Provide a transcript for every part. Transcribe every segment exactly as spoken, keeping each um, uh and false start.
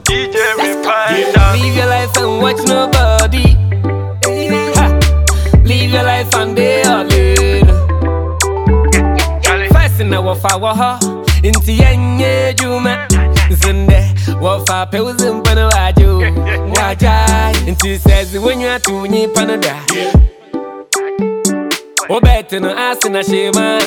D J Refiner. Live your life and watch nobody. Ha. Live your life and they all in. First in our power, into Yanye Juma. Zende, Wafa Pelzim Panawaju. Wajai, into says when you are to Ni Panada. O better no ask in a shema.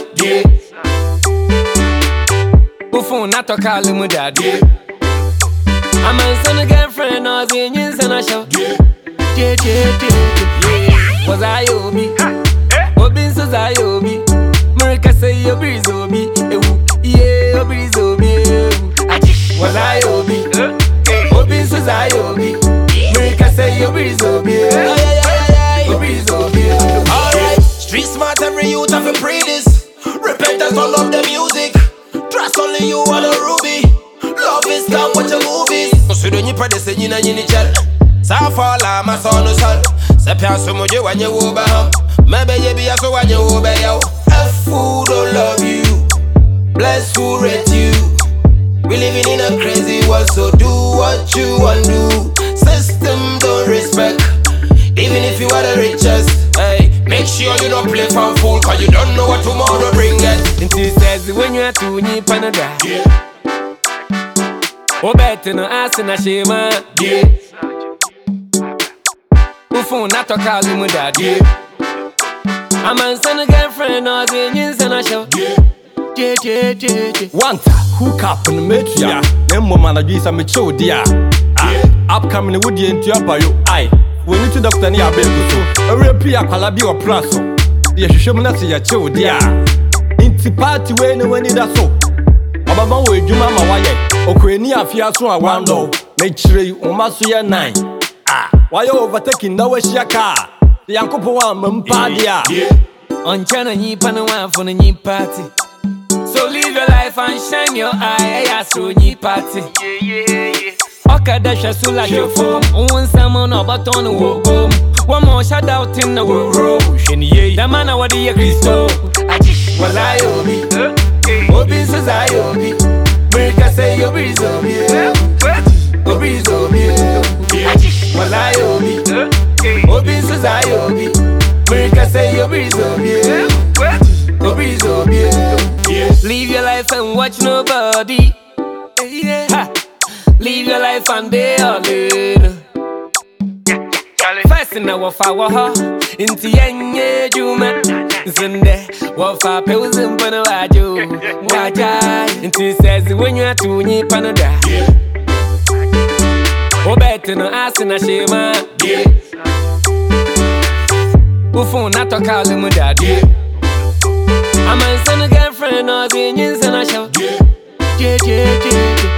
Ufo not to call him with that. I'm a son of girlfriend or the Indians and I show. Yeah, yeah, yeah. Was I Obi? Obin says I Obi. America say your breeze Obi. Yeah, breeze Obi. Was I Obi? Obin says I Obi. America say your breeze Obi. Your breeze Obi. Alright, street smart, every youth have to pray this. Repentance, all of the music. Trust only you are the ruby. Love is come watch your movies. So don't you practice it, you know you need gel. Safala, my son is son. Sapia so much when you over him. Maybe you be a so when you over yo. F who don't love you. Bless who rate you. We living in a crazy world, so do what you want to. System don't respect. Even if you are the richest, hey, make sure you don't play for fool, cause you don't know what tomorrow bring it. Until says when you are to Ni Panada. O better no ask in a shema. Ufo not to call him with that. I'm a son of girlfriend or the Indians and I show. Yeah, yeah, yeah, yeah. Want to hook up on the metria. Then woman agrees I'm a show, dear. Upcoming would you into your bio. Aye. We need to doctor near Belgo. A real Pia Calabi or Praso. The Shimona say a chill, dear. Into party when no one need us so. Ababa we do mama why? Okreni afia so a wando. Make sure you almost year nine. Ah, why you overtaking no way car? The Yankopo one Mampadia. On China Ni Panawan for the Ni party. So live your life and shine your eye. I saw Ni party. Yeah, yeah, yeah. Okadasha Sula your phone. One salmon or baton will go. One more shout out in the world. The man what the Christo. Was I Obi? Obi says I Obi. America say your breeze Obi. Your breeze Obi. Was I Obi? Obi says I Obi. America say your breeze Obi. Your breeze Obi. Live your life and watch nobody. Ha. Live your life and they all in. First in our power, into Yanye Juma. Zende, Wafa Pelzim Panawaju. Wajai, into says when you are to Ni Panada. O better no ask in a shema. Ufo not to call him with that. I'm a son of girlfriend or the Indians and I show. Yeah, yeah, yeah, yeah.